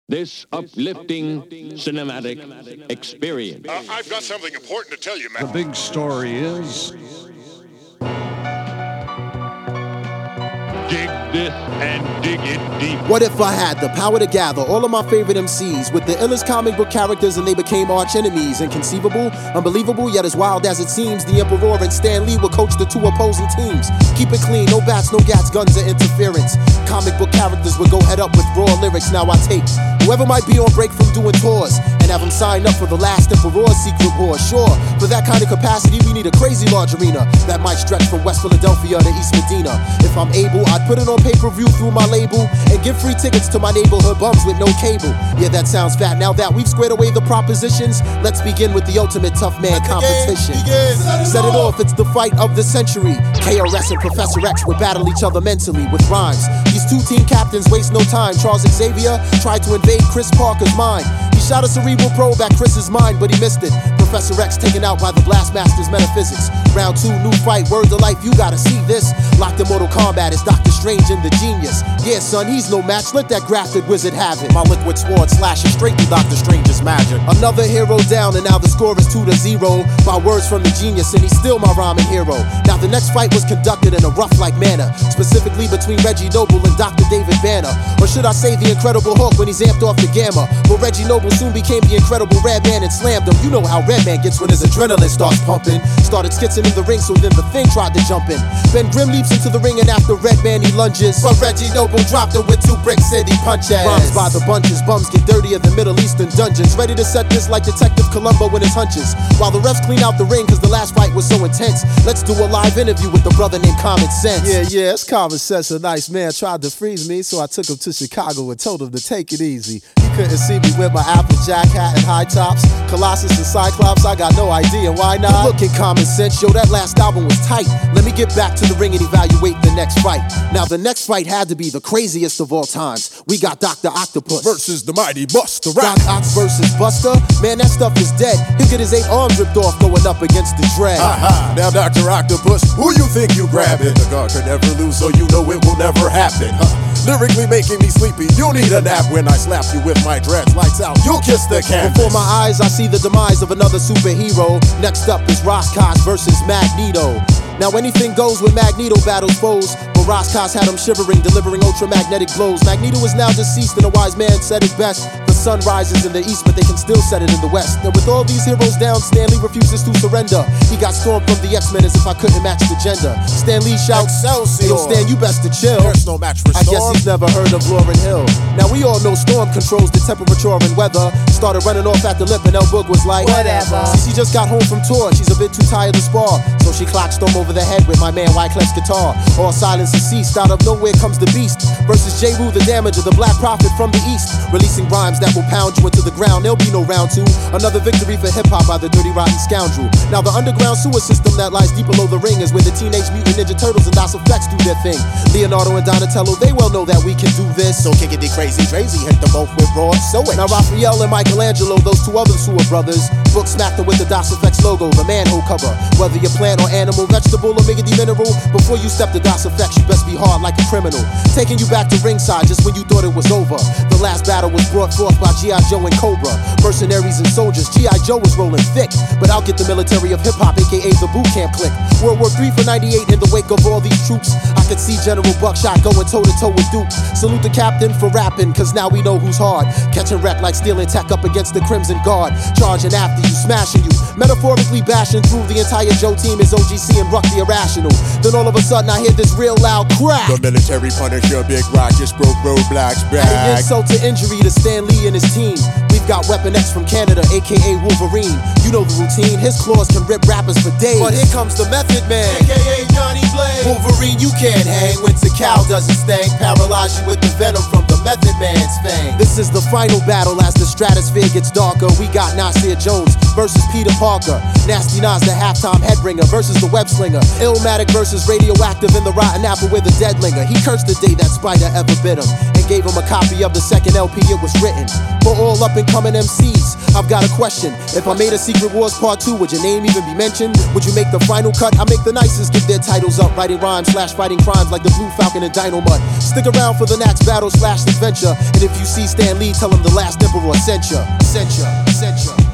this uplifting cinematic experience. I've got something important to tell you, man. The big story is... Dig this and dig it deep. What if I had the power to gather all of my favorite MCs with the illest comic book characters and they became arch enemies? Inconceivable, unbelievable, yet as wild as it seems, the Emperor and Stan Lee will coach the two opposing teams. Keep it clean, no bats, no gats, guns, or interference. Comic book characters would go head up with raw lyrics. Now I take whoever might be on break from doing tours and have them sign up for the last Emperor's secret war. Sure, for that kind of capacity we need a crazy large arena that might stretch from West Philadelphia to East Medina. If I'm able, I'd put it on pay-per-view through my label and give free tickets to my neighborhood bums with no cable. Yeah, that sounds fat. Now that we've squared away the propositions, let's begin with the ultimate tough man competition. Set it off, it's the fight of the century. KRS and Professor X would battle each other mentally with rhymes. These two team captains waste no time. Charles Xavier tried to invade Chris Parker's mind. He shot a cerebral probe at Chris's mind, but he missed it. Professor X taken out by the Blastmaster's metaphysics. Round 2, new fight, word to life, you gotta see this. Locked in Mortal Kombat is Doctor Strange and the Genius. Yeah, son, he's no match, let that grafted wizard have it. My liquid sword slashes straight through Doctor Strange's magic. Another hero down, and now the score is 2-0. By words from the Genius, and he's still my rhyming hero. Now the next fight was conducted in a rough-like manner, specifically between Reggie Noble and Dr. David Banner. Or should I say the Incredible Hulk when he's amped off the gamma? But Reggie Noble soon became the Incredible Redman and slammed him. You know how Redman gets when his adrenaline starts pumping. Started skitzing in the ring, so then the Thing tried to jump in. Ben Grimm leaps into the ring, and after Redman he lunges, but Reggie Noble dropped him with 2 bricks and he punches. Rhymes by the bunches, bums get dirtier than Middle Eastern dungeons. Ready to set this like Detective Columbo in his hunches. While the refs clean out the ring, cause the last fight was so intense. Let's do a live interview with the brother named Common Sense. Yeah, it's Common Sense. A nice man tried to freeze me, so I took him to Chicago and told him to take it easy. He couldn't see me with my Applejack hat and high tops. Colossus and Cyclops, I got no idea why not. Good looking Common Sense, yo, that last album was tight. Let me get back to the ring and evaluate the next fight. Now the next fight had to be the craziest of all times. We got Dr. Octopus versus the mighty Buster Rap. Doc Ox versus Buster? Man, that stuff is dead. He'll get his 8 arms ripped off going up against the Dread. Now Dr. Octopus, who you think you grabbing? The God could never lose, so you know it will never happen. Lyrically making me sleepy, you need a nap. When I slap you with my dreads, lights out, you'll kiss the canvas. Before my eyes I see the demise of another superhero. Next up is Roscos versus Magneto. Now anything goes when Magneto battles foes, but Roscos had him shivering, delivering ultramagnetic blows. Magneto is now deceased and a wise man said it best. The sun rises in the east, but they can still set it in the west. And with all these heroes down, Stan Lee refuses to surrender. He got stormed from the X-Men as if I couldn't match the gender. Stan Lee shouts, Excelsior. Yo, Stan, you best to chill. There's no match for Storm. I guess he's never heard of Lauryn Hill. Now we all know Storm controls the temperature and weather. Started running off at the lip and El Boog was like, whatever. CC just got home from tour, she's a bit too tired to spar, so she clocked Storm over the head with my man Wyclef's guitar. All silence has ceased, out of nowhere comes the beast versus J. Rue, the damager, the black prophet from the east, releasing rhymes that will pound you into the ground. There'll be no round 2. Another victory for hip-hop by the dirty rotten scoundrel. Now the underground sewer system that lies deep below the ring is where the Teenage Mutant Ninja Turtles and DOS Effects do their thing. Leonardo and Donatello, they well know that we can do this, So kickity crazy crazy, hit them both with raw sewage. Now Raphael and Michelangelo, those 2 other sewer brothers, book smacked them with the DOS Effects logo, the manhole cover. Whether you're plant or animal, vegetable or miggity mineral, before you step to DOS Effects, you best be hard like a criminal. Taking you back to ringside just when you thought it was over. The last battle was brought forth by G.I. Joe and Cobra. Mercenaries and soldiers, G.I. Joe was rolling thick, but I'll get the military of hip-hop, aka the boot camp clique. World War III for 98, in the wake of all these troops, I could see General Buckshot going toe-to-toe with Duke. Salute the captain for rapping, cause now we know who's hard. Catching wreck like stealing tech up against the Crimson Guard. Charging after you, smashing you, metaphorically bashing through the entire Joe team is OGC and Ruck the Irrational. Then all of a sudden I hear this real loud crack. The military Punisher, Big Rock just broke Roadblock's back. Adding insult to injury to Stan Lee and his team. We've got Weapon X from Canada, aka Wolverine. You know the routine, his claws can rip rappers for days. But here comes the Method Man, aka Johnny Blaze. Wolverine, you can't hang when Tikal doesn't sting. Paralyze you with the venom from the Method Man's fang. This is the final battle as the stratosphere gets darker. We got Nasir Jones versus Peter Parker. Nasty Nas, the halftime headringer versus the web slinger. Illmatic versus Radioactive in the rotten apple with a dead linger. He cursed the day that Spider ever bit him and and gave him a copy of the second LP it was written. For all up and coming MCs, I've got a question. If I made a Secret Wars Part 2, would your name even be mentioned? Would you make the final cut? I make the nicest give their titles up, writing rhymes / fighting crimes like the Blue Falcon and Dynamite. Stick around for the next battle / adventure. And if you see Stan Lee, tell him the last emperor sent ya.